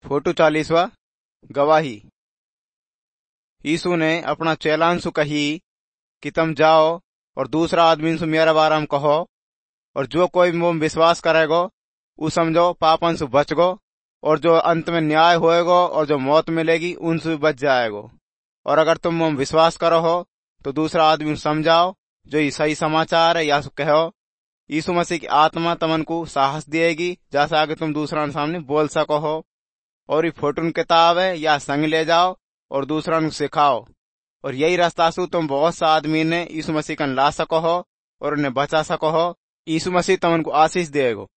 Photo 40वां गवाही। यीशु ने अपना चेलान सु कही कि तम जाओ और दूसरा आदमी सु मेरा बारे में कहो, और जो कोई मोम विश्वास करेगो उ समझो पापन सु बचगो, और जो अंत में न्याय होएगो और जो मौत मिलेगी उनसे बच जाएगो। और अगर तुम मोम विश्वास करो हो तो दूसरा आदमी समझाओ जो ये सही समाचार है या सु कहो। यीशु मसीह की आत्मा तमन को साहस देगी जैसे आगे तुम दूसरा सामने बोल सको हो। और ये फोटो किताब है या संग ले जाओ और दूसरा को सिखाओ, और यही रास्ता सु तुम बहुत सा आदमी ने यीशु मसीह कन ला सको हो और उन्हें बचा सको हो। यीशु मसीह तुमन को आशीष देगो।